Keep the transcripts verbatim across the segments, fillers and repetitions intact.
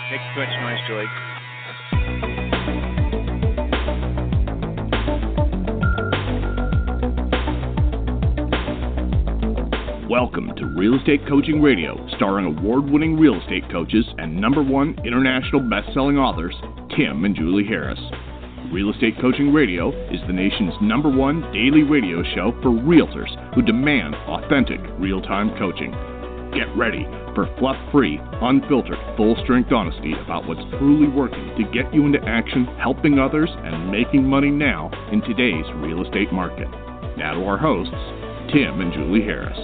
Makes too much noise, Julie. Welcome to Real Estate Coaching Radio, starring award-winning real estate coaches and number one international best-selling authors, Tim and Julie Harris. Real Estate Coaching Radio is the nation's number one daily radio show for realtors who demand authentic, real-time coaching. Get ready for fluff-free, unfiltered, full-strength honesty about what's truly working to get you into action, helping others, and making money now in today's real estate market. Now to our hosts, Tim and Julie Harris.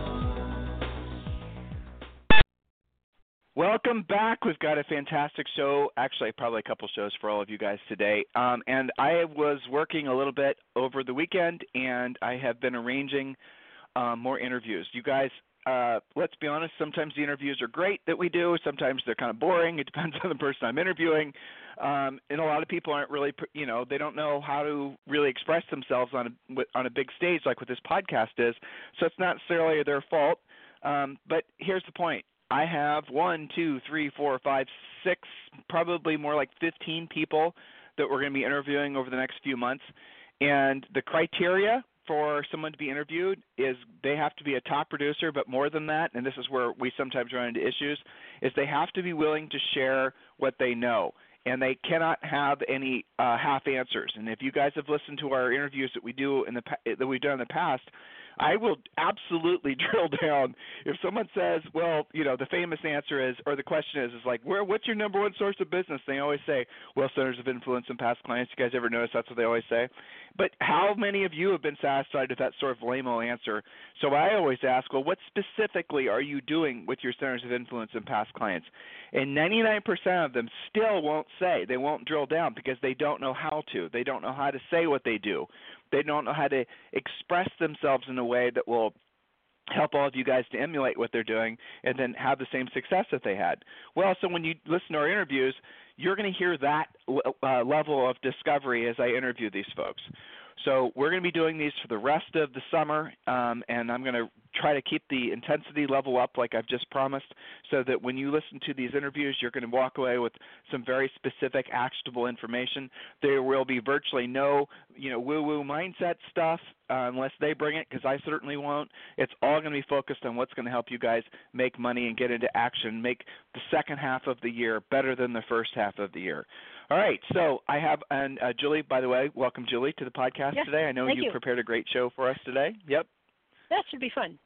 Welcome back. We've got a fantastic show, actually probably a couple shows for all of you guys today. Um, and I was working a little bit over the weekend, and I have been arranging um, more interviews. You guys, uh, let's be honest, sometimes the interviews are great that we do. Sometimes they're kind of boring. It depends on the person I'm interviewing. Um, and a lot of people aren't really, you know, they don't know how to really express themselves on a, on a big stage like what this podcast is. So it's not necessarily their fault. Um, but here's the point. I have one, two, three, four, five, six, probably more like fifteen people that we're going to be interviewing over the next few months. And the criteria for someone to be interviewed is they have to be a top producer, but more than that, and this is where we sometimes run into issues, is they have to be willing to share what they know. And they cannot have any uh, half answers. And if you guys have listened to our interviews that we do in the that we've done in the past, I will absolutely drill down. If someone says, well, you know, the famous answer is, or the question is, is like, where, what's your number one source of business? They always say, well, centers of influence and past clients. You guys ever notice that's what they always say? But how many of you have been satisfied with that sort of lame-o answer? So I always ask, well, what specifically are you doing with your centers of influence and past clients? And ninety-nine percent of them still won't say. They won't drill down because they don't know how to. They don't know how to say what they do. They don't know how to express themselves in a way that will help all of you guys to emulate what they're doing and then have the same success that they had. Well, so when you listen to our interviews, you're going to hear that uh, level of discovery as I interview these folks. So we're going to be doing these for the rest of the summer, um, and I'm going to try to keep the intensity level up like I've just promised so that when you listen to these interviews, you're going to walk away with some very specific, actionable information. There will be virtually no, you know, woo-woo mindset stuff uh, unless they bring it, because I certainly won't. It's all going to be focused on what's going to help you guys make money and get into action, make the second half of the year better than the first half of the year. All right, so I have, and uh, Julie, by the way, welcome, Julie, to the podcast yeah, today. I know you, you prepared a great show for us today. Yep. That should be fun.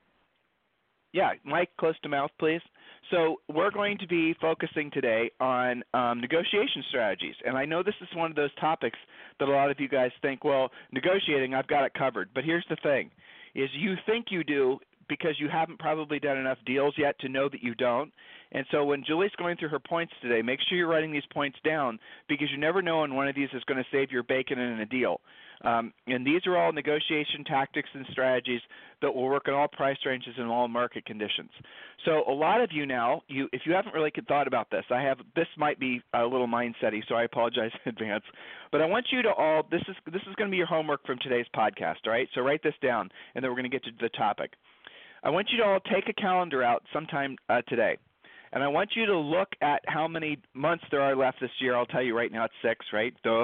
Yeah, mic close to mouth, please. So we're going to be focusing today on um, negotiation strategies. And I know this is one of those topics that a lot of you guys think, well, negotiating, I've got it covered. But here's the thing, is you think you do because you haven't probably done enough deals yet to know that you don't. And so when Julie's going through her points today, make sure you're writing these points down because you never know when one of these is going to save your bacon in a deal. Um, and these are all negotiation tactics and strategies that will work in all price ranges and all market conditions. So a lot of you now, you if you haven't really thought about this, I have this might be a little mindset-y, so I apologize in advance. But I want you to all this is this is going to be your homework from today's podcast. All right, so write this down, and then we're going to get to the topic. I want you to all take a calendar out sometime uh, today. And I want you to look at how many months there are left this year. I'll tell you right now it's six, right? Duh.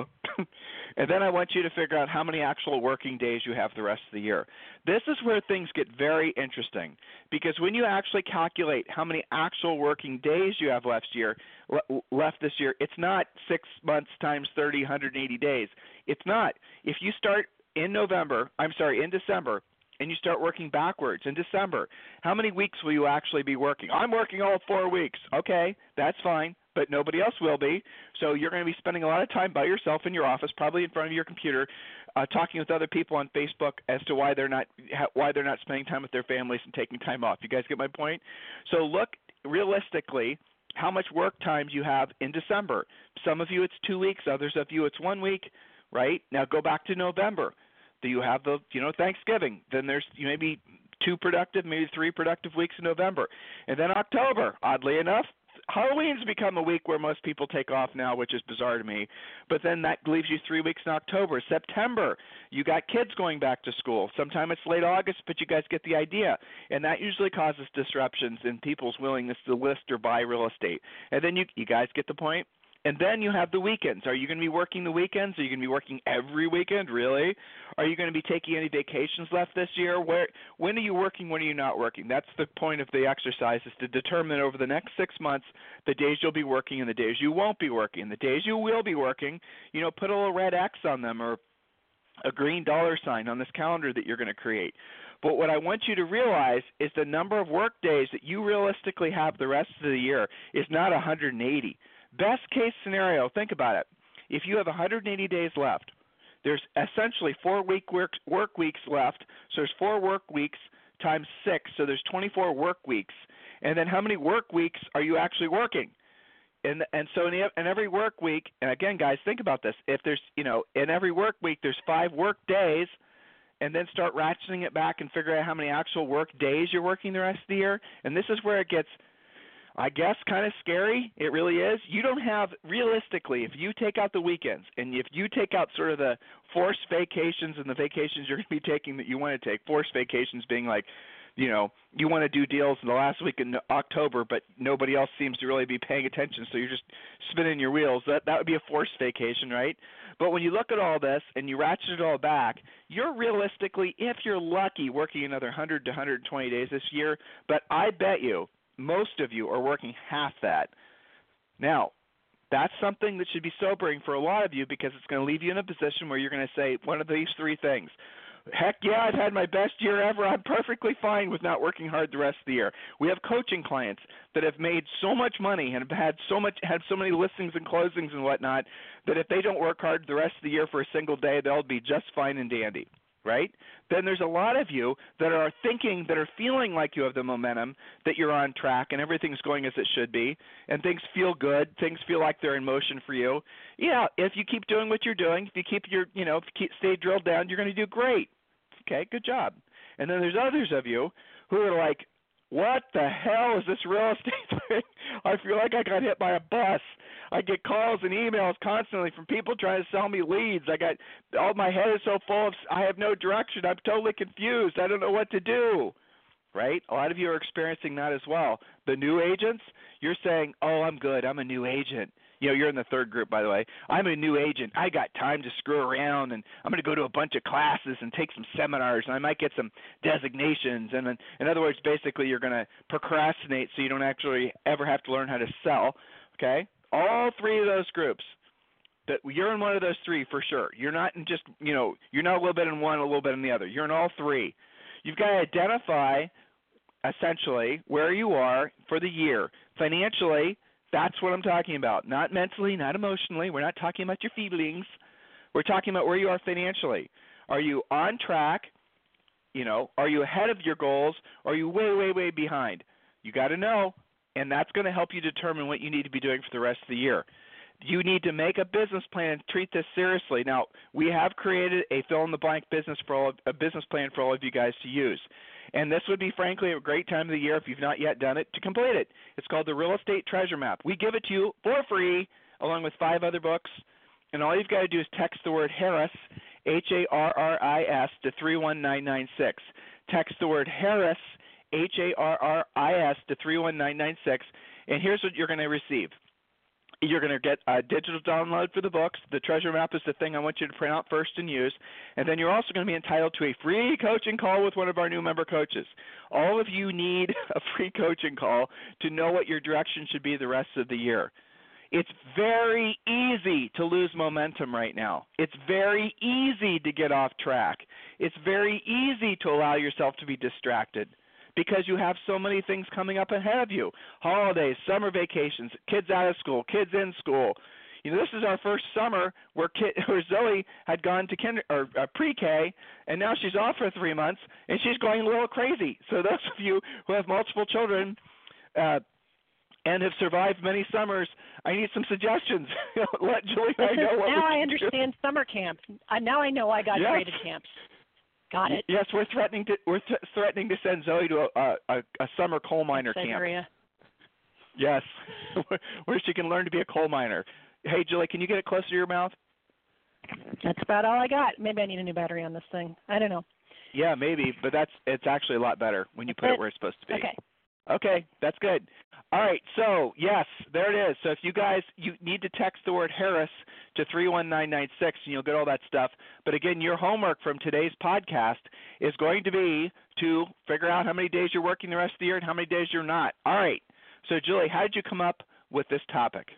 And then I want you to figure out how many actual working days you have the rest of the year. This is where things get very interesting because when you actually calculate how many actual working days you have left year, left this year, it's not six months times thirty, one hundred eighty days. It's not. If you start in November, I'm sorry, in December, and you start working backwards in December, how many weeks will you actually be working? I'm working all four weeks. Okay, that's fine, but nobody else will be. So you're going to be spending a lot of time by yourself in your office, probably in front of your computer, uh, talking with other people on Facebook as to why they're not why they're not spending time with their families and taking time off. You guys get my point? So look realistically how much work time you have in December. Some of you it's two weeks, others of you it's one week, right? Now go back to November. Do you have the, you know, Thanksgiving? Then there's maybe two productive, maybe three productive weeks in November. And then October, oddly enough, Halloween's become a week where most people take off now, which is bizarre to me. But then that leaves you three weeks in October. September, you got kids going back to school. Sometime it's late August, but you guys get the idea. And that usually causes disruptions in people's willingness to list or buy real estate. And then you you guys get the point? And then you have the weekends. Are you going to be working the weekends? Are you going to be working every weekend? Really? Are you going to be taking any vacations left this year? Where, when are you working? When are you not working? That's the point of the exercise, is to determine over the next six months the days you'll be working and the days you won't be working. And the days you will be working, you know, put a little red X on them or a green dollar sign on this calendar that you're going to create. But what I want you to realize is the number of work days that you realistically have the rest of the year is not one hundred eighty. Best case scenario, think about it. If you have one hundred eighty days left, there's essentially four week work, work weeks left. So there's four work weeks times six, so there's twenty-four work weeks. And then how many work weeks are you actually working? And and so in, the, in every work week, and again, guys, think about this. If there's, you know, in every work week there's five work days, and then start ratcheting it back and figure out how many actual work days you're working the rest of the year. And this is where it gets, I guess, kind of scary. It really is. You don't have, realistically, if you take out the weekends and if you take out sort of the forced vacations and the vacations you're going to be taking that you want to take, forced vacations being like, you know, you want to do deals in the last week in October, but nobody else seems to really be paying attention, so you're just spinning your wheels. That that would be a forced vacation, right? But when you look at all this and you ratchet it all back, you're realistically, if you're lucky, working another one hundred to one hundred twenty days this year, but I bet you most of you are working half that. Now, that's something that should be sobering for a lot of you, because it's going to leave you in a position where you're going to say one of these three things. Heck yeah, I've had my best year ever. I'm perfectly fine with not working hard the rest of the year. We have coaching clients that have made so much money and have had so much, had so many listings and closings and whatnot that if they don't work hard the rest of the year for a single day, they'll be just fine and dandy, right? Then there's a lot of you that are thinking, that are feeling like you have the momentum, that you're on track and everything's going as it should be, and things feel good, things feel like they're in motion for you. Yeah, if you keep doing what you're doing, if you keep your, you know, if you keep, stay drilled down, you're going to do great. Okay, good job. And then there's others of you who are like, what the hell is this real estate thing? I feel like I got hit by a bus. I get calls and emails constantly from people trying to sell me leads. I got, all my head is so full of, I have no direction. I'm totally confused. I don't know what to do, right? A lot of you are experiencing that as well. The new agents, you're saying, oh, I'm good. I'm a new agent. You know, you're in the third group, by the way. I'm a new agent. I got time to screw around, and I'm going to go to a bunch of classes and take some seminars, and I might get some designations. And then, in other words, basically you're going to procrastinate so you don't actually ever have to learn how to sell, okay? All three of those groups, that you're in one of those three for sure. You're not in just, you know, you're not a little bit in one, a little bit in the other. You're in all three. You've got to identify, essentially, where you are for the year. Financially, that's what I'm talking about. Not mentally, not emotionally. We're not talking about your feelings. We're talking about where you are financially. Are you on track? You know, are you ahead of your goals? Or are you way, way, way behind? You got to know, and that's going to help you determine what you need to be doing for the rest of the year. You need to make a business plan and treat this seriously. Now, we have created a fill-in-the-blank business for all of, a business plan for all of you guys to use. And this would be, frankly, a great time of the year, if you've not yet done it, to complete it. It's called the Real Estate Treasure Map. We give it to you for free, along with five other books. And all you've got to do is text the word Harris, H A R R I S, to three one nine nine six. Text the word Harris, H A R R I S, to three one nine nine six. And here's what you're going to receive. You're going to get a digital download for the books. The treasure map is the thing I want you to print out first and use. And then you're also going to be entitled to a free coaching call with one of our new member coaches. All of you need a free coaching call to know what your direction should be the rest of the year. It's very easy to lose momentum right now. It's very easy to get off track. It's very easy to allow yourself to be distracted, because you have so many things coming up ahead of you. Holidays, summer vacations, kids out of school, kids in school. You know, this is our first summer where, kid, where Zoe had gone to kinder, or uh, pre-K, and now she's off for three months, and she's going a little crazy. So those of you who have multiple children uh, and have survived many summers, I need some suggestions. Let Julie I know what Now I understand do. Summer camps. Uh, now I know I got yes. graded camps. Got it. Yes, we're threatening to we're th- threatening to send Zoe to a, a, a summer coal miner Siberia. camp. Yes, where she can learn to be a coal miner. Hey, Julie, can you get it closer to your mouth? That's about all I got. Maybe I need a new battery on this thing. I don't know. Yeah, maybe, but that's it's actually a lot better when you put it where it's supposed to be. Okay. Okay, that's good. All right, so yes, there it is. So if you guys, you need to text the word Harris to three one nine nine six and you'll get all that stuff. But again, your homework from today's podcast is going to be to figure out how many days you're working the rest of the year and how many days you're not. All right, so Julie, how did you come up with this topic?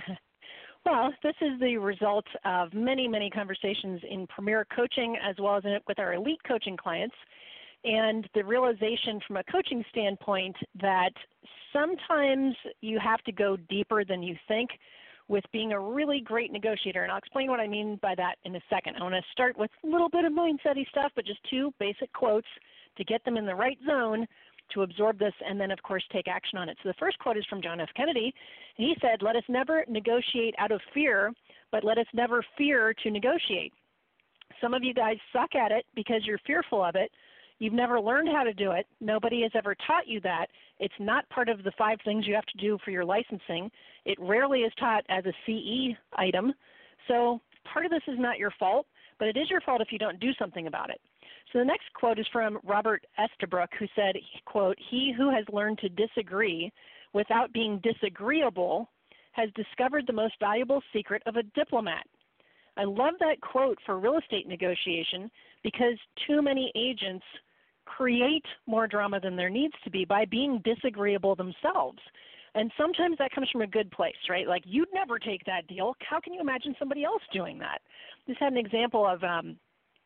Well, this is the result of many, many conversations in Premier Coaching as well as in, with our elite coaching clients, and the realization from a coaching standpoint that sometimes you have to go deeper than you think with being a really great negotiator. And I'll explain what I mean by that in a second. I want to start with a little bit of mindset-y stuff, but just two basic quotes to get them in the right zone to absorb this and then, of course, take action on it. So the first quote is from John F. Kennedy. He said, "Let us never negotiate out of fear, but let us never fear to negotiate." Some of you guys suck at it because you're fearful of it. You've never learned how to do it. Nobody has ever taught you that. It's not part of the five things you have to do for your licensing. It rarely is taught as a C E item. So part of this is not your fault, but it is your fault if you don't do something about it. So the next quote is from Robert Estabrook, who said, quote, "He who has learned to disagree without being disagreeable has discovered the most valuable secret of a diplomat." I love that quote for real estate negotiation because too many agents create more drama than there needs to be by being disagreeable themselves. And sometimes that comes from a good place, right? Like, you'd never take that deal. How can you imagine somebody else doing that? Just had an example of um,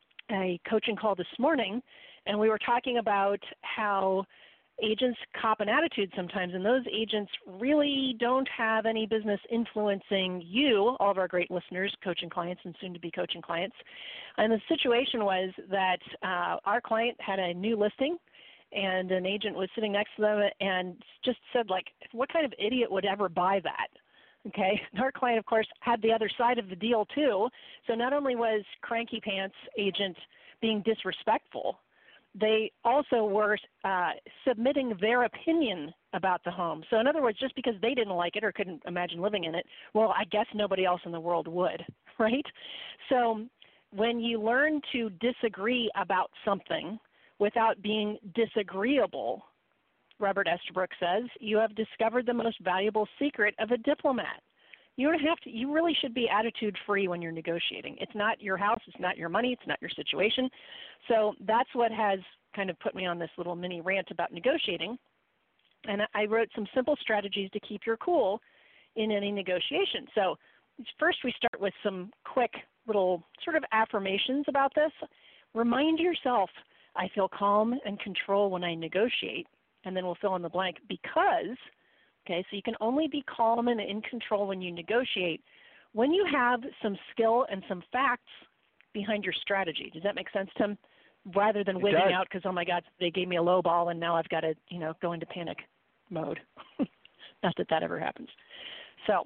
a coaching call this morning, and we were talking about how agents cop an attitude sometimes, and those agents really don't have any business influencing you, all of our great listeners, coaching clients and soon-to-be coaching clients. And the situation was that uh, our client had a new listing, and an agent was sitting next to them and just said, like, what kind of idiot would ever buy that? Okay, and our client, of course, had the other side of the deal too. So not only was Cranky Pants agent being disrespectful, they also were uh, submitting their opinion about the home. So in other words, just because they didn't like it or couldn't imagine living in it, well, I guess nobody else in the world would, right? So when you learn to disagree about something without being disagreeable, Robert Estabrook says, you have discovered the most valuable secret of a diplomat. You don't have to, you really should be attitude free when you're negotiating. It's not your house, it's not your money, it's not your situation. So that's what has kind of put me on this little mini rant about negotiating. And I wrote some simple strategies to keep your cool in any negotiation. So first we start with some quick little sort of affirmations about this. Remind yourself, I feel calm and control when I negotiate, and then we'll fill in the blank because, okay, so you can only be calm and in control when you negotiate when you have some skill and some facts behind your strategy. Does that make sense, Tim? Rather than wigging out because, oh my God, they gave me a low ball and now I've got to, you know, go into panic mode. Not that that ever happens. So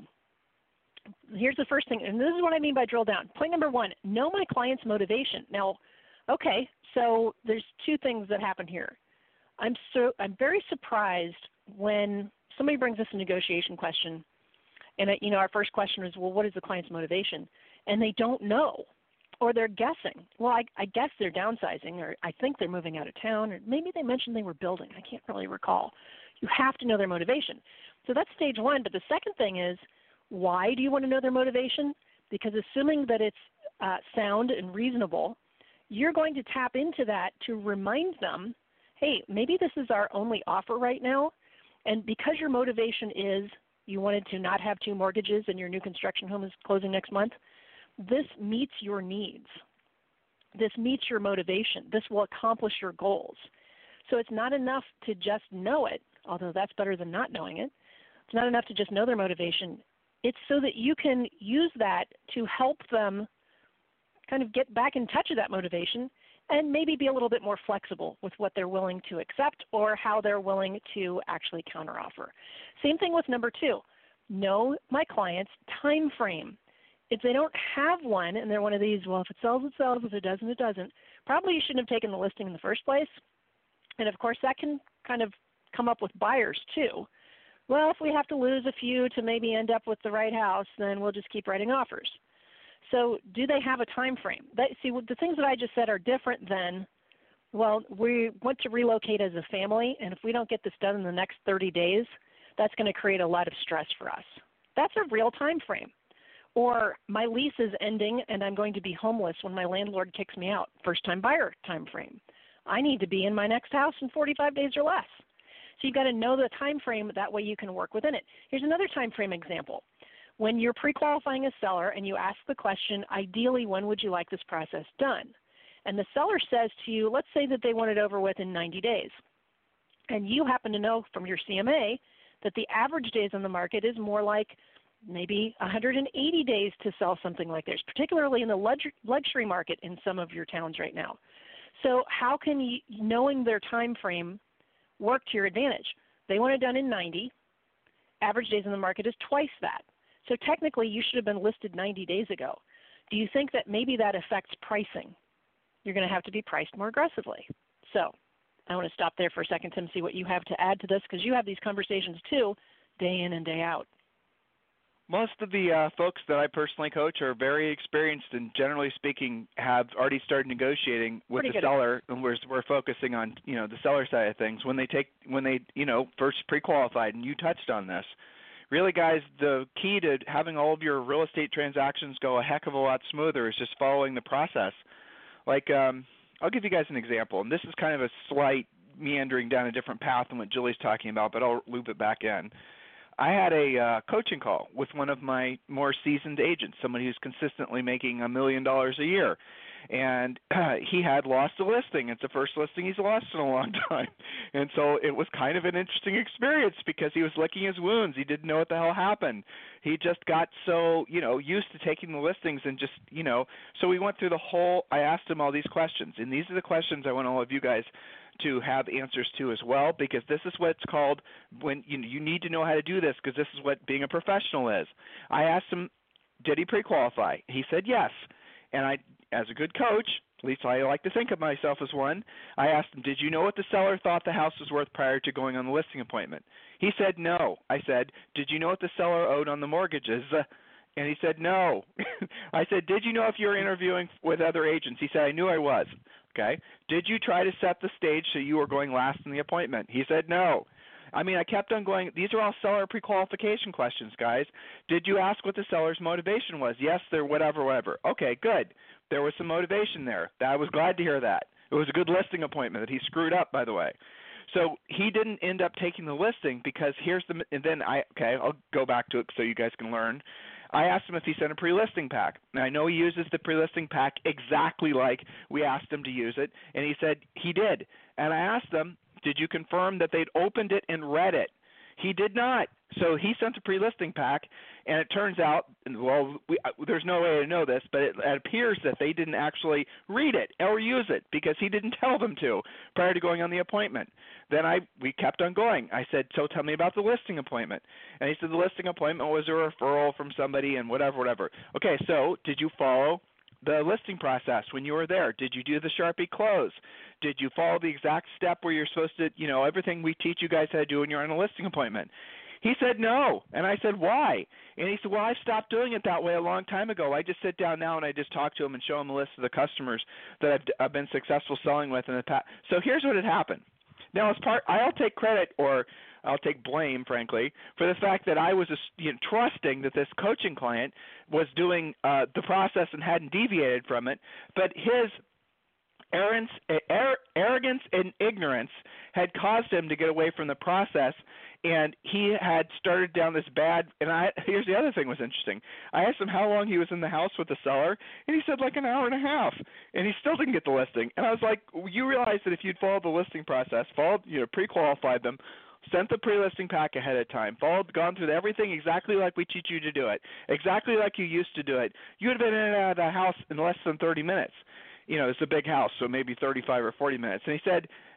here's the first thing, and this is what I mean by drill down. Point number one, know my client's motivation. Now, okay, so there's two things that happen here. I'm so I'm very surprised when somebody brings us a negotiation question, and you know our first question is, well, what is the client's motivation? And they don't know, or they're guessing. Well, I, I guess they're downsizing, or I think they're moving out of town, or maybe they mentioned they were building. I can't really recall. You have to know their motivation. So that's stage one. But the second thing is, why do you want to know their motivation? Because assuming that it's uh, sound and reasonable, you're going to tap into that to remind them, hey, maybe this is our only offer right now, and because your motivation is you wanted to not have two mortgages and your new construction home is closing next month, this meets your needs. This meets your motivation. This will accomplish your goals. So it's not enough to just know it, although that's better than not knowing it. It's not enough to just know their motivation. It's so that you can use that to help them kind of get back in touch with that motivation and maybe be a little bit more flexible with what they're willing to accept or how they're willing to actually counteroffer. Same thing with number two. Know my client's time frame. If they don't have one and they're one of these, well, if it sells, it sells. If it doesn't, it doesn't. Probably you shouldn't have taken the listing in the first place. And, of course, that can kind of come up with buyers too. Well, if we have to lose a few to maybe end up with the right house, then we'll just keep writing offers. So do they have a time frame? That, see, the things that I just said are different than, well, we want to relocate as a family, and if we don't get this done in the next thirty days, that's going to create a lot of stress for us. That's a real time frame. Or my lease is ending and I'm going to be homeless when my landlord kicks me out. First time buyer time frame. I need to be in my next house in forty-five days or less. So you've got to know the time frame, that way you can work within it. Here's another time frame example. When you're pre-qualifying a seller and you ask the question, ideally, when would you like this process done? And the seller says to you, let's say that they want it over with in ninety days. And you happen to know from your C M A that the average days on the market is more like maybe one hundred eighty days to sell something like this, particularly in the luxury market in some of your towns right now. So how can you, knowing their time frame, work to your advantage? They want it done in ninety. Average days on the market is twice that. So technically, you should have been listed ninety days ago. Do you think that maybe that affects pricing? You're going to have to be priced more aggressively. So I want to stop there for a second, Tim, see what you have to add to this, because you have these conversations too, day in and day out. Most of the uh, folks that I personally coach are very experienced and, generally speaking, have already started negotiating with Pretty the good. seller, and we're we're focusing on, you know, the seller side of things. When they take when they you know first pre-qualified, and you touched on this. Really, guys, the key to having all of your real estate transactions go a heck of a lot smoother is just following the process. Like, um, I'll give you guys an example, and this is kind of a slight meandering down a different path than what Julie's talking about, but I'll loop it back in. I had a uh, coaching call with one of my more seasoned agents, somebody who's consistently making a million dollars a year. And uh, he had lost a listing. It's the first listing he's lost in a long time. And so it was kind of an interesting experience because he was licking his wounds. He didn't know what the hell happened. He just got so, you know, used to taking the listings and just, you know, so we went through the whole, I asked him all these questions. And these are the questions I want all of you guys to have answers to as well, because this is what's called when you you need to know how to do this, because this is what being a professional is. I asked him, did he pre-qualify? He said yes. And I, as a good coach, at least I like to think of myself as one, I asked him, did you know what the seller thought the house was worth prior to going on the listing appointment? He said no. I said, did you know what the seller owed on the mortgages? And he said no. I said, did you know if you were interviewing with other agents? He said, I knew I was. Okay. Did you try to set the stage so you were going last in the appointment? He said no. I mean, I kept on going. These are all seller pre-qualification questions, guys. Did you ask what the seller's motivation was? Yes, there, whatever, whatever. Okay, good. There was some motivation there. I was glad to hear that. It was a good listing appointment that he screwed up, by the way. So he didn't end up taking the listing because here's the – and then I – okay, I'll go back to it so you guys can learn. I asked him if he sent a pre-listing pack. Now, I know he uses the pre-listing pack exactly like we asked him to use it, and he said he did. And I asked him, did you confirm that they'd opened it and read it? He did not. So he sent a pre-listing pack, and it turns out, well, we, there's no way to know this, but it, it appears that they didn't actually read it or use it because he didn't tell them to prior to going on the appointment. Then I we kept on going. I said, so tell me about the listing appointment. And he said the listing appointment was a referral from somebody and whatever, whatever. Okay, so did you follow the listing process when you were there? Did you do the Sharpie close? Did you follow the exact step where you're supposed to, you know, everything we teach you guys how to do when you're on a listing appointment? He said no. And I said, why? And he said, well, I stopped doing it that way a long time ago. I just sit down now and I just talk to him and show him a list of the customers that I've, I've been successful selling with in the past. So here's what had happened. Now, as part, I'll take credit or I'll take blame, frankly, for the fact that I was you know, trusting that this coaching client was doing uh, the process and hadn't deviated from it. But his arrogance and ignorance had caused him to get away from the process, and he had started down this bad. And I here's the other thing was interesting. I asked him how long he was in the house with the seller, and he said like an hour and a half, and he still didn't get the listing. And I was like, you realize that if you'd followed the listing process, followed, you know, pre-qualified them, sent the pre-listing pack ahead of time, followed, gone through everything exactly like we teach you to do it, exactly like you used to do it, you would have been in and out of the house in less than thirty minutes. You know, it's a big house, so maybe thirty-five or forty minutes. And he said,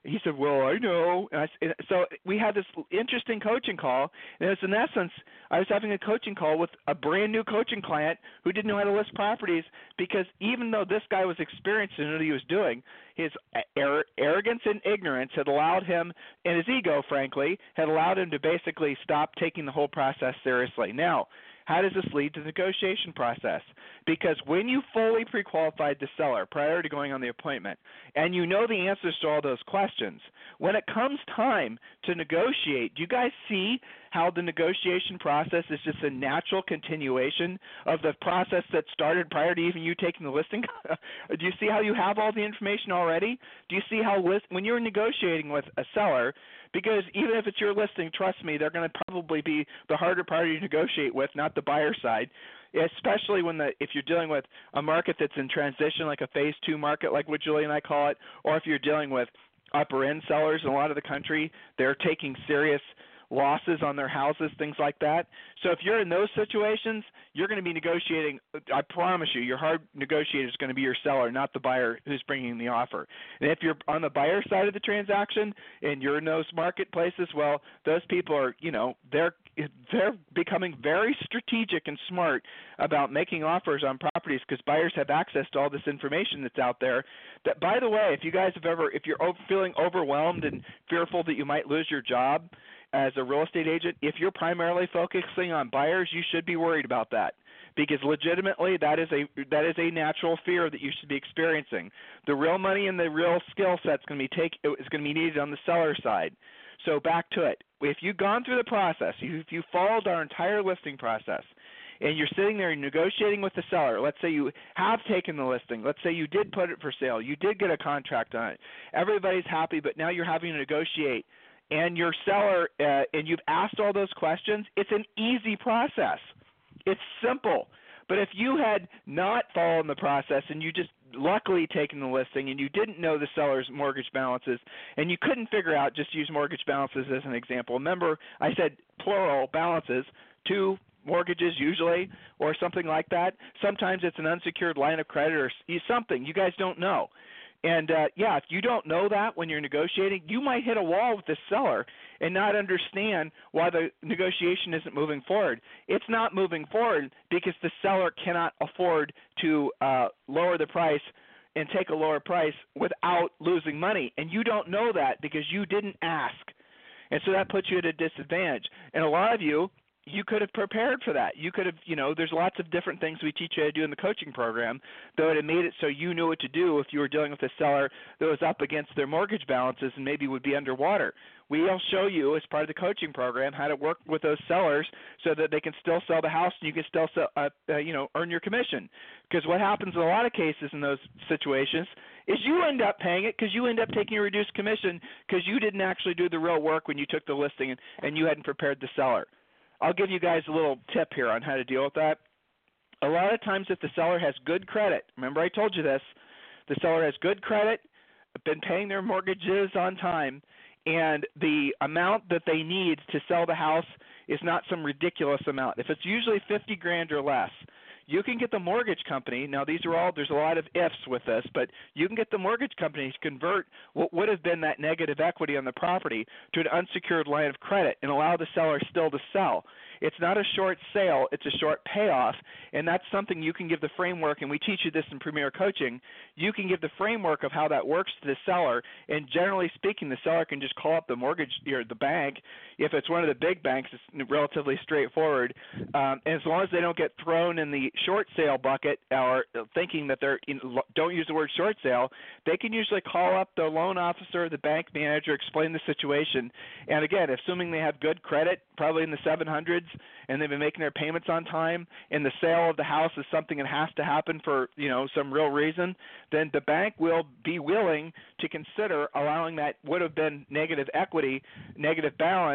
He said, well, I know. And I, and so we had this interesting coaching call, and it's in essence, I was having a coaching call with a brand new coaching client who didn't know how to list properties, because even though this guy was experienced in what he was doing, his ar- arrogance and ignorance had allowed him, and his ego, frankly, had allowed him to basically stop taking the whole process seriously. Now, how does this lead to the negotiation process? Because when you fully pre-qualified the seller prior to going on the appointment, and you know the answers to all those questions, when it comes time to negotiate, do you guys see how the negotiation process is just a natural continuation of the process that started prior to even you taking the listing? Do you see how you have all the information already? Do you see how list, when you're negotiating with a seller, because even if it's your listing, trust me, they're going to probably be the harder party to negotiate with, not the buyer side, especially when the if you're dealing with a market that's in transition, like a phase two market, like what Julie and I call it, or if you're dealing with upper end sellers in a lot of the country, they're taking serious losses on their houses, things like that. So if you're in those situations, you're going to be negotiating. I promise you, your hard negotiator is going to be your seller, not the buyer who's bringing the offer. And if you're on the buyer side of the transaction and you're in those marketplaces, well, those people are, you know, they're they're becoming very strategic and smart about making offers on properties, because buyers have access to all this information that's out there. That, by the way, if you guys have ever, if you're feeling overwhelmed and fearful that you might lose your job as a real estate agent, if you're primarily focusing on buyers, you should be worried about that, because legitimately that is a that is a natural fear that you should be experiencing. The real money and the real skill set is going to be take is going to be needed on the seller side. So back to it. If you've gone through the process, if you followed our entire listing process, and you're sitting there negotiating with the seller, let's say you have taken the listing, let's say you did put it for sale, you did get a contract on it, everybody's happy, but now you're having to negotiate, and your seller, uh, and you've asked all those questions, it's an easy process. It's simple. But if you had not followed the process and you just luckily taken the listing and you didn't know the seller's mortgage balances and you couldn't figure out, just use mortgage balances as an example. Remember, I said plural balances, two mortgages usually, or something like that. Sometimes it's an unsecured line of credit or something. You guys don't know. And, uh, yeah, if you don't know that when you're negotiating, you might hit a wall with the seller and not understand why the negotiation isn't moving forward. It's not moving forward because the seller cannot afford to uh, lower the price and take a lower price without losing money. And you don't know that because you didn't ask. And so that puts you at a disadvantage. And a lot of you, you could have prepared for that. You could have, you know, there's lots of different things we teach you how to do in the coaching program that would have made it so you knew what to do if you were dealing with a seller that was up against their mortgage balances and maybe would be underwater. We'll show you as part of the coaching program how to work with those sellers so that they can still sell the house and you can still sell, uh, uh, you know, earn your commission. Because what happens in a lot of cases in those situations is you end up paying it because you end up taking a reduced commission because you didn't actually do the real work when you took the listing and, and you hadn't prepared the seller. I'll give you guys a little tip here on how to deal with that. A lot of times if the seller has good credit, remember I told you this, the seller has good credit, been paying their mortgages on time, and the amount that they need to sell the house is not some ridiculous amount. If it's usually fifty grand or less, you can get the mortgage company, now these are all, there's a lot of ifs with this, but you can get the mortgage company to convert what would have been that negative equity on the property to an unsecured line of credit and allow the seller still to sell. It's not a short sale, it's a short payoff, and that's something you can give the framework, and we teach you this in Premier Coaching. You can give the framework of how that works to the seller, and generally speaking, the seller can just call up the mortgage or the bank. If it's one of the big banks, it's relatively straightforward, um, and as long as they don't get thrown in the short sale bucket or thinking that they're in, don't use the word short sale, they can usually call up the loan officer, the bank manager, explain the situation, and again, assuming they have good credit, probably in the seven hundreds, and they've been making their payments on time, and the sale of the house is something that has to happen for, you know, some real reason, then the bank will be willing to consider allowing that would have been negative equity, negative balance,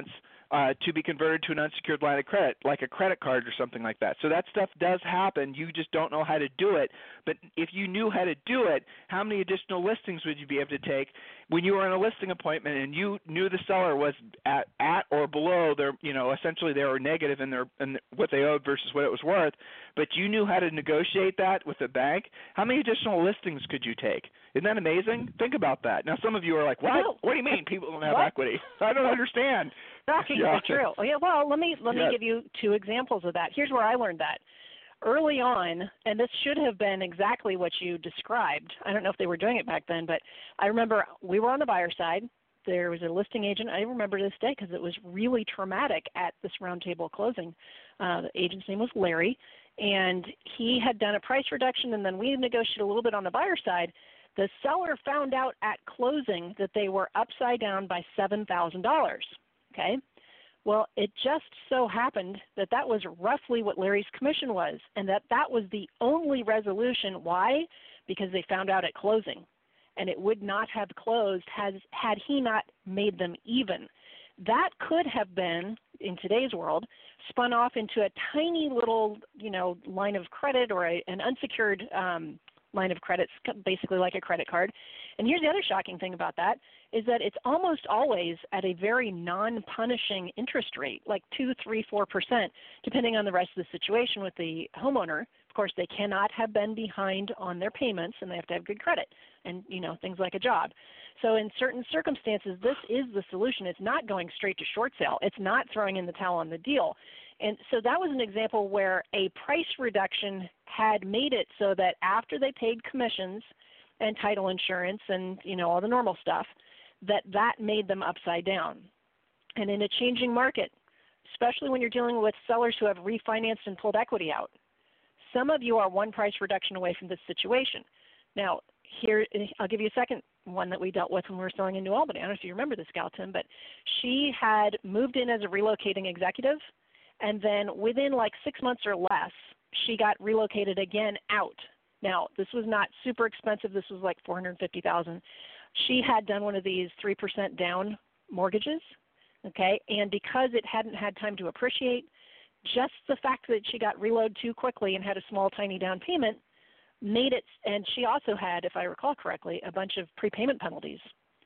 uh, to be converted to an unsecured line of credit, like a credit card or something like that. So that stuff does happen. You just don't know how to do it. But if you knew how to do it, how many additional listings would you be able to take when you were in a listing appointment and you knew the seller was at, at or below their, you know, essentially they were negative in their in what they owed versus what it was worth, but you knew how to negotiate that with the bank? How many additional listings could you take? Isn't that amazing? Think about that. Now, some of you are like, what? Well, what do you mean people don't have what? equity? I don't understand. Shocking, Yeah. but true. Oh, yeah, well, let me let me Yeah. give you two examples of that. Here's where I learned that. Early on, and this should have been exactly what you described. I don't know if they were doing it back then, but I remember we were on the buyer side. There was a listing agent. I remember this day because it was really traumatic at this roundtable closing. Uh, the agent's name was Larry, and he had done a price reduction, and then we negotiated a little bit on the buyer side. The seller found out at closing that they were upside down by seven thousand dollars. Okay? Well, it just so happened that that was roughly what Larry's commission was, and that that was the only resolution. Why? Because they found out at closing, and it would not have closed had, had he not made them even. That could have been, in today's world, spun off into a tiny little, you know, line of credit or a, an unsecured um, line of credit, basically like a credit card. And here's the other shocking thing about that is that it's almost always at a very non-punishing interest rate, like two, three, four percent, depending on the rest of the situation with the homeowner. Of course, they cannot have been behind on their payments, and they have to have good credit, and you know things like a job. So in certain circumstances, this is the solution. It's not going straight to short sale. It's not throwing in the towel on the deal. And so that was an example where a price reduction had made it so that after they paid commissions and title insurance and you know all the normal stuff, that that made them upside down. And in a changing market, especially when you're dealing with sellers who have refinanced and pulled equity out, some of you are one price reduction away from this situation. Now, here, I'll give you a second one that we dealt with when we were selling in New Albany. I don't know if you remember this gal, Tim, but she had moved in as a relocating executive, and then within like six months or less, she got relocated again out. Now, this was not super expensive. This was like four hundred fifty thousand dollars. She had done one of these three percent down mortgages, okay, and because it hadn't had time to appreciate, just the fact that she got reloaded too quickly and had a small, tiny down payment made it, and she also had, if I recall correctly, a bunch of prepayment penalties.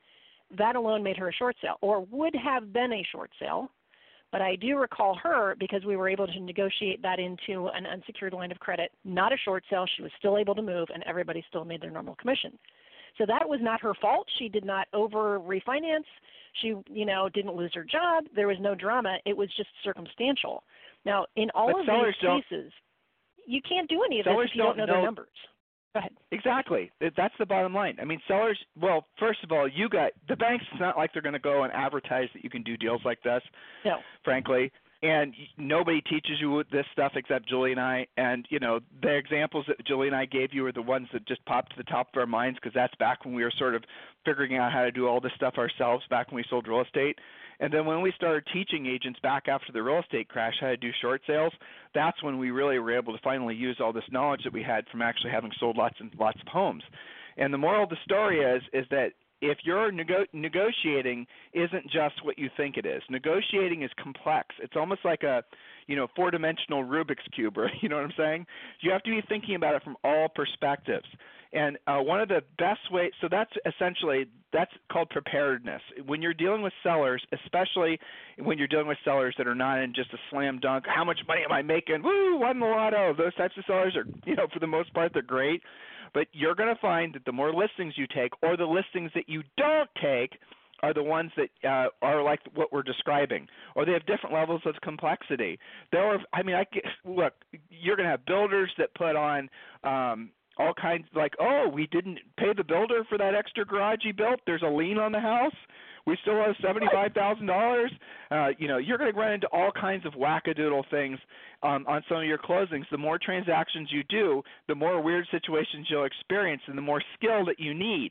That alone made her a short sale, or would have been a short sale. But I do recall her because we were able to negotiate that into an unsecured line of credit, not a short sale. She was still able to move, and everybody still made their normal commission. So that was not her fault. She did not over refinance. She, you know, didn't lose her job. There was no drama. It was just circumstantial. Now, in all But of sellers these don't- cases, you can't do any of this sellers if you don't don't know their know- numbers. Go ahead. Exactly. That's the bottom line. I mean, sellers, well, first of all, you got, the banks, it's not like they're going to go and advertise that you can do deals like this, No. frankly. And nobody teaches you this stuff except Julie and I. And, you know, the examples that Julie and I gave you are the ones that just popped to the top of our minds because that's back when we were sort of figuring out how to do all this stuff ourselves back when we sold real estate. And then when we started teaching agents back after the real estate crash how to do short sales, that's when we really were able to finally use all this knowledge that we had from actually having sold lots and lots of homes. And the moral of the story is is that if you're nego- negotiating isn't just what you think it is. Negotiating is complex. It's almost like a, you know, four-dimensional Rubik's Cube, or, you know what I'm saying? You have to be thinking about it from all perspectives. And uh, one of the best ways, so that's essentially, that's called preparedness. When you're dealing with sellers, especially when you're dealing with sellers that are not in just a slam dunk, how much money am I making? Woo, won the lotto. Those types of sellers are, you know, for the most part, they're great. But you're going to find that the more listings you take, or the listings that you don't take, are the ones that uh, are like what we're describing, or they have different levels of complexity. There are, I mean, I look, you're going to have builders that put on um, all kinds, like, oh, we didn't pay the builder for that extra garage he built. There's a lien on the house. We still owe seventy-five thousand dollars. Uh, you know, you're going to run into all kinds of wackadoodle things um, on some of your closings. The more transactions you do, the more weird situations you'll experience and the more skill that you need.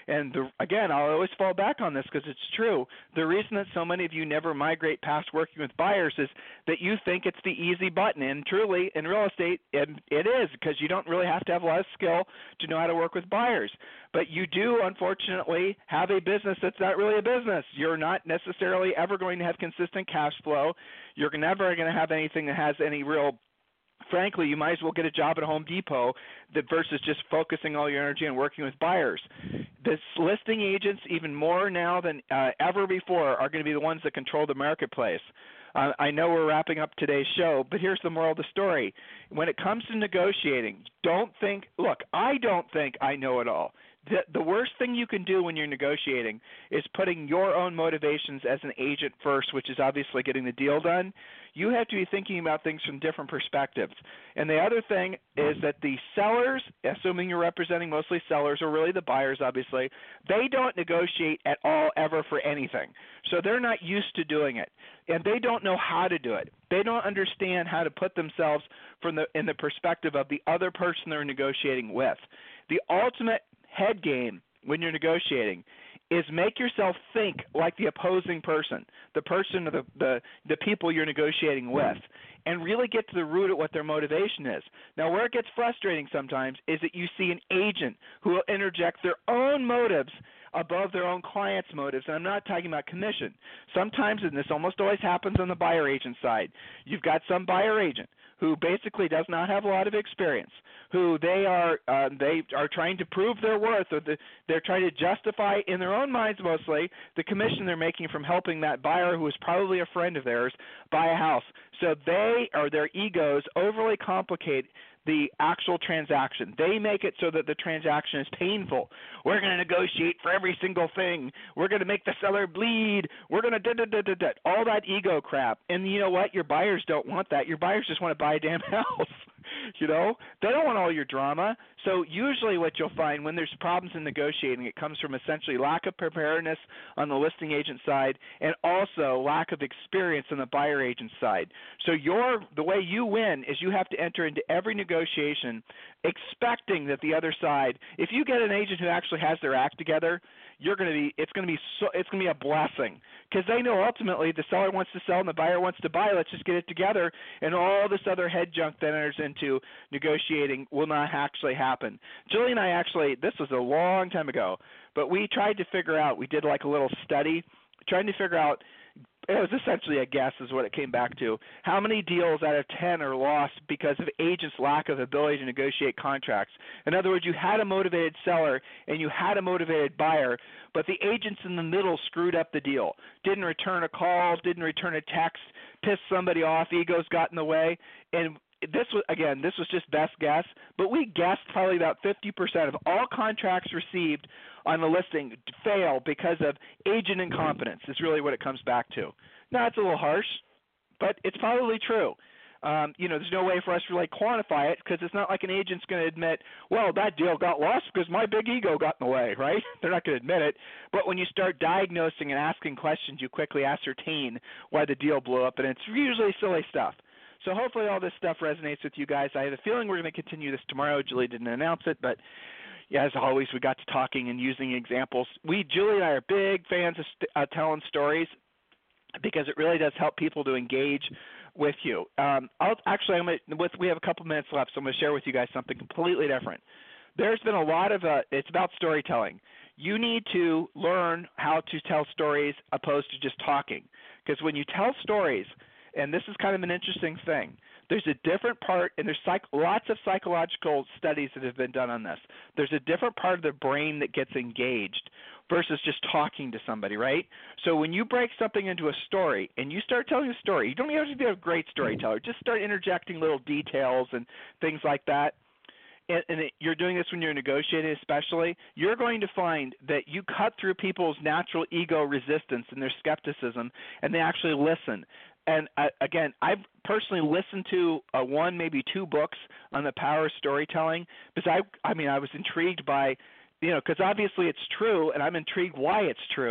And the, again, I'll always fall back on this because it's true. The reason that so many of you never migrate past working with buyers is that you think it's the easy button. And truly, in real estate, it, it is, because you don't really have to have a lot of skill to know how to work with buyers. But you do, unfortunately, have a business that's not really a business. You're not necessarily ever going to have consistent cash flow. You're never going to have anything that has any real frankly, you might as well get a job at Home Depot that versus just focusing all your energy on working with buyers. The listing agents, even more now than uh, ever before, are going to be the ones that control the marketplace. Uh, I know we're wrapping up today's show, but here's the moral of the story. When it comes to negotiating, don't think, look, I don't think I know it all. The, the worst thing you can do when you're negotiating is putting your own motivations as an agent first, which is obviously getting the deal done. You have to be thinking about things from different perspectives. And the other thing is that the sellers, assuming you're representing mostly sellers, or really the buyers obviously, they don't negotiate at all ever for anything. So they're not used to doing it. And they don't know how to do it. They don't understand how to put themselves from the in the perspective of the other person they're negotiating with. The ultimate head game when you're negotiating is make yourself think like the opposing person, the person or the, the, the people you're negotiating with, and really get to the root of what their motivation is. Now, where it gets frustrating sometimes is that you see an agent who will interject their own motives above their own client's motives, and I'm not talking about commission. Sometimes, and this almost always happens on the buyer agent side, you've got some buyer agent who basically does not have a lot of experience, who they are uh, they are trying to prove their worth, or the, they're trying to justify in their own minds mostly the commission they're making from helping that buyer, who is probably a friend of theirs, buy a house. So they or their egos overly complicate the actual transaction. They make it so that the transaction is painful. We're going to negotiate for every single thing. We're going to make the seller bleed. We're going to da da da da da. All that ego crap. And you know what? Your buyers don't want that. Your buyers just want to buy a damn house. You know, they don't want all your drama. So usually what you'll find when there's problems in negotiating, it comes from essentially lack of preparedness on the listing agent side and also lack of experience on the buyer agent side. So your the way you win is you have to enter into every negotiation expecting that the other side, if you get an agent who actually has their act together, you're going to be it's going to be so it's going to be a blessing, because they know ultimately the seller wants to sell and the buyer wants to buy. Let's just get it together, and all this other head junk that enters into negotiating will not actually happen. Julie and I actually, this was a long time ago, but we tried to figure out, we did like a little study trying to figure out, it was essentially a guess is what it came back to, how many deals out of ten are lost because of agents' lack of ability to negotiate contracts. In other words, you had a motivated seller and you had a motivated buyer, but the agents in the middle screwed up the deal, didn't return a call, didn't return a text, pissed somebody off, egos got in the way. And this was, again, this was just best guess, but we guessed probably about fifty percent of all contracts received on the listing fail because of agent incompetence is really what it comes back to. Now, it's a little harsh, but it's probably true. Um, you know, there's no way for us to really quantify it, because it's not like an agent's going to admit, well, that deal got lost because my big ego got in the way, right? They're not going to admit it. But when you start diagnosing and asking questions, you quickly ascertain why the deal blew up, and it's usually silly stuff. So hopefully all this stuff resonates with you guys. I have a feeling we're going to continue this tomorrow. Julie didn't announce it, but yeah, as always, we got to talking and using examples. We, Julie and I, are big fans of st- uh, telling stories, because it really does help people to engage with you. Um, I'll actually, I'm gonna, with we have a couple minutes left, so I'm going to share with you guys something completely different. There's been a lot of uh, it's about storytelling. You need to learn how to tell stories opposed to just talking, because when you tell stories, and this is kind of an interesting thing, there's a different part, and there's psych- lots of psychological studies that have been done on this. There's a different part of the brain that gets engaged versus just talking to somebody, right? So when you break something into a story and you start telling a story, you don't even have to be a great storyteller. Just start interjecting little details and things like that. And, and it, you're doing this when you're negotiating especially, you're going to find that you cut through people's natural ego resistance and their skepticism, and they actually listen. And uh, again, I've personally listened to uh, one, maybe two books on the power of storytelling, because I, I mean, I was intrigued by, you know, because obviously it's true, and I'm intrigued why it's true.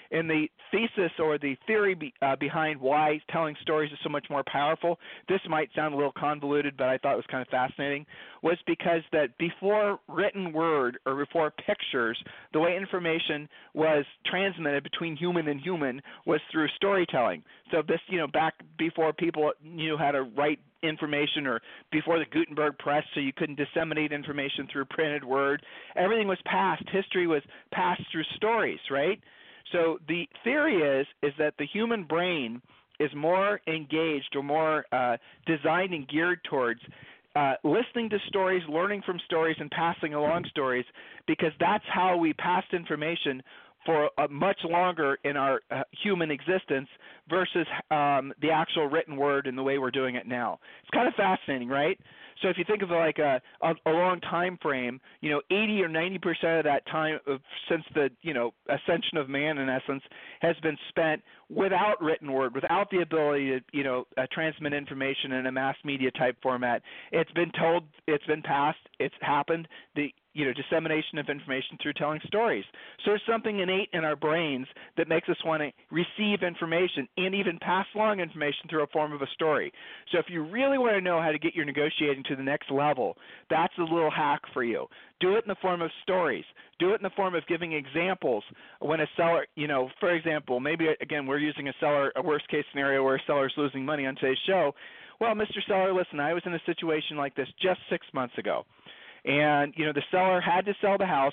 And the thesis or the theory be, uh, behind why telling stories is so much more powerful, this might sound a little convoluted, but I thought it was kind of fascinating, was because that before written word or before pictures, the way information was transmitted between human and human was through storytelling. So this, you know, back before people knew how to write information, or before the Gutenberg press, so you couldn't disseminate information through printed word, everything was passed. History was passed through stories, right? So the theory is is that the human brain is more engaged or more uh, designed and geared towards uh, listening to stories, learning from stories, and passing along stories, because that's how we passed information for uh, much longer in our uh, human existence versus um, the actual written word and the way we're doing it now. It's kind of fascinating, right? So if you think of like a, a, a long time frame, you know, eighty or ninety percent of that time of, since the, you know, ascension of man, in essence, has been spent without written word, without the ability to, you know, uh, transmit information in a mass media type format. It's been told, it's been passed, it's happened. The you know, dissemination of information through telling stories. So there's something innate in our brains that makes us want to receive information and even pass along information through a form of a story. So if you really want to know how to get your negotiating to the next level, that's a little hack for you. Do it in the form of stories. Do it in the form of giving examples when a seller, you know, for example, maybe, again, we're using a seller, a worst case scenario where a seller is losing money on today's show. Well, Mister Seller, listen, I was in a situation like this just six months ago. And, you know, the seller had to sell the house,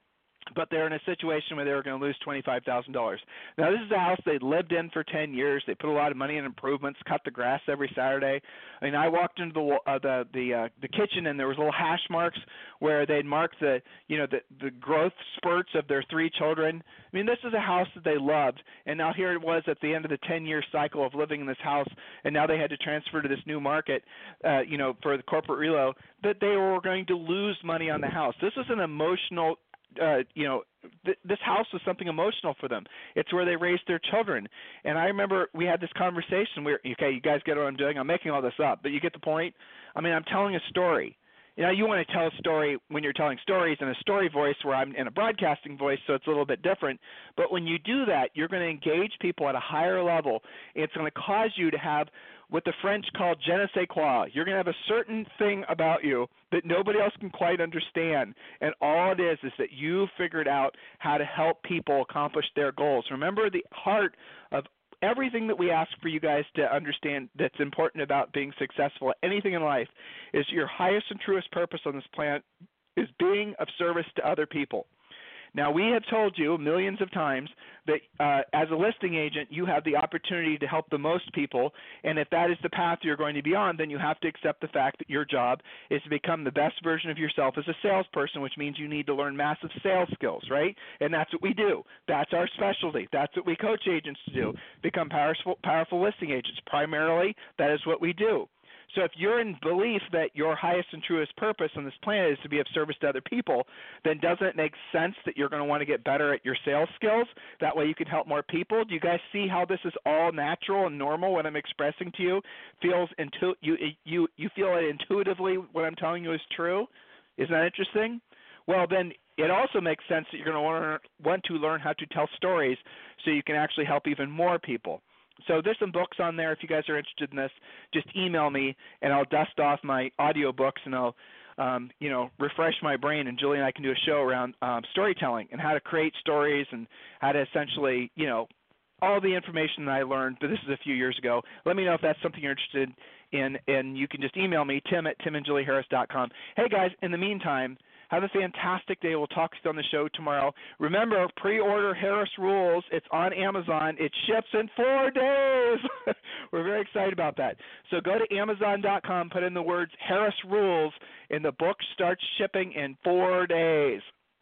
but they're in a situation where they were going to lose twenty-five thousand dollars. Now, this is a house they'd lived in for ten years. They put a lot of money in improvements, cut the grass every Saturday. I mean, I walked into the uh, the the, uh, the kitchen, and there was little hash marks where they'd marked the, you know, the, the growth spurts of their three children. I mean, this is a house that they loved, and now here it was at the end of the ten-year cycle of living in this house, and now they had to transfer to this new market, uh, you know, for the corporate relo, that they were going to lose money on the house. This was an emotional Uh, you know, th- this house was something emotional for them. It's where they raised their children. And I remember we had this conversation where, okay, you guys get what I'm doing. I'm making all this up, but you get the point. I mean, I'm telling a story. You know, you want to tell a story when you're telling stories in a story voice, where I'm in a broadcasting voice, so it's a little bit different. But when you do that, you're going to engage people at a higher level. It's going to cause you to have what the French call je ne sais quoi. You're going to have a certain thing about you that nobody else can quite understand. And all it is is that you figured out how to help people accomplish their goals. Remember, the heart of everything that we ask for you guys to understand that's important about being successful at anything in life is your highest and truest purpose on this planet is being of service to other people. Now, we have told you millions of times that uh, as a listing agent, you have the opportunity to help the most people, and if that is the path you're going to be on, then you have to accept the fact that your job is to become the best version of yourself as a salesperson, which means you need to learn massive sales skills, right? And that's what we do. That's our specialty. That's what we coach agents to do, become powerful, powerful listing agents. Primarily, that is what we do. So if you're in belief that your highest and truest purpose on this planet is to be of service to other people, then doesn't it make sense that you're going to want to get better at your sales skills? That way you can help more people. Do you guys see how this is all natural and normal? What I'm expressing to you feels intu- you you you feel it intuitively. What I'm telling you is true. Isn't that interesting? Well, then it also makes sense that you're going to want to, want to learn how to tell stories so you can actually help even more people. So there's some books on there. If you guys are interested in this, just email me, and I'll dust off my audio books, and I'll, um, you know, refresh my brain, and Julie and I can do a show around um, storytelling and how to create stories and how to essentially, you know, all the information that I learned, but this is a few years ago. Let me know if that's something you're interested in, and you can just email me, tim at tim and julie harris dot com. Hey, guys, in the meantime, have a fantastic day. We'll talk to you on the show tomorrow. Remember, pre-order Harris Rules. It's on Amazon. It ships in four days. We're very excited about that. So go to amazon dot com, put in the words Harris Rules, and the book starts shipping in four days.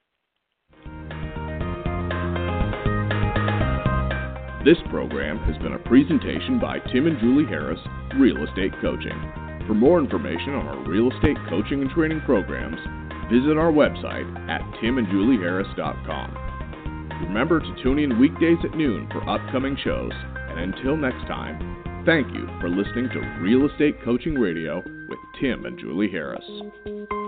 This program has been a presentation by Tim and Julie Harris, Real Estate Coaching. For more information on our real estate coaching and training programs, visit our website at tim and julie harris dot com. Remember to tune in weekdays at noon for upcoming shows, and until next time, thank you for listening to Real Estate Coaching Radio with Tim and Julie Harris.